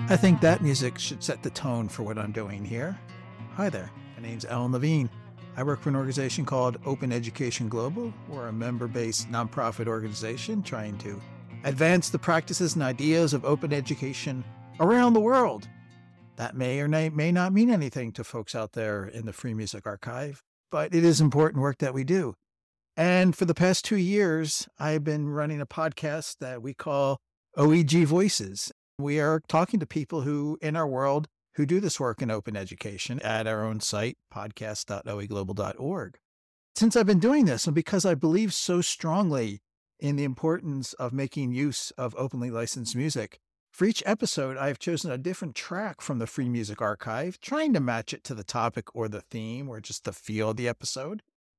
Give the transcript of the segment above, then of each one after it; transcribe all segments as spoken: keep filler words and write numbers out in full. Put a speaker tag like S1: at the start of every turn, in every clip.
S1: I think that music should set the tone for what I'm doing here. Hi there, my name's Alan Levine. I work for an organization called Open Education Global. We're a member-based nonprofit organization trying to advance the practices and ideas of open education around the world. That may or may not mean anything to folks out there in the Free Music Archive, but it is important work that we do. And for the past two years, I've been running a podcast that we call O E G Voices. We are talking to people who, in our world, who do this work in open education at our own site, podcast dot o e global dot org. Since I've been doing this, and because I believe so strongly in the importance of making use of openly licensed music, for each episode, I've chosen a different track from the Free Music Archive, trying to match it to the topic or the theme or just the feel of the episode.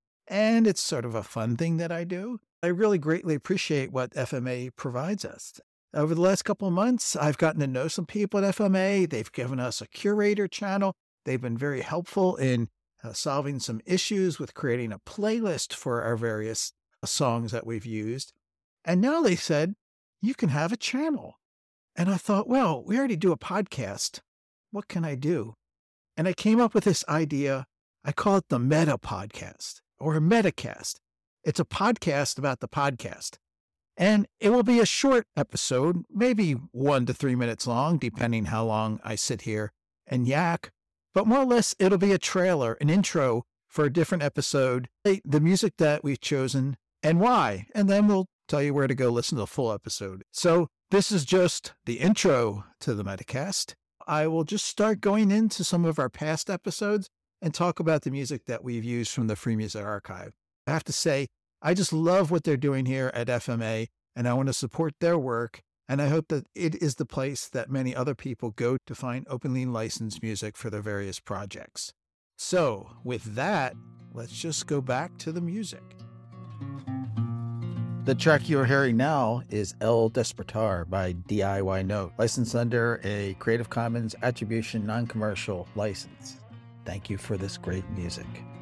S1: And it's sort of a fun thing that I do. I really greatly appreciate what F M A provides us. Over the last couple of months, I've gotten to know some people at F M A. They've given us a curator channel. They've been very helpful in uh, solving some issues with creating a playlist for our various uh, songs that we've used. And now they said, you can have a channel. And I thought, well, we already do a podcast. What can I do? And I came up with this idea. I call it the Meta Podcast or a Metacast. It's a podcast about the podcast. And it will be a short episode, maybe one to three minutes long, depending how long I sit here and yak. But more or less, it'll be a trailer, an intro for a different episode, the music that we've chosen and why. And then we'll tell you where to go listen to the full episode. So this is just the intro to the Metacast. I will just start going into some of our past episodes and talk about the music that we've used from the Free Music Archive. I have to say, I just love what they're doing here at F M A, and I want to support their work, and I hope that it is the place that many other people go to find openly licensed music for their various projects. So, with that, let's just go back to the music. The track you're hearing now is El Despertar by D I Y Note, licensed under a Creative Commons Attribution Non-Commercial license. Thank you for this great music.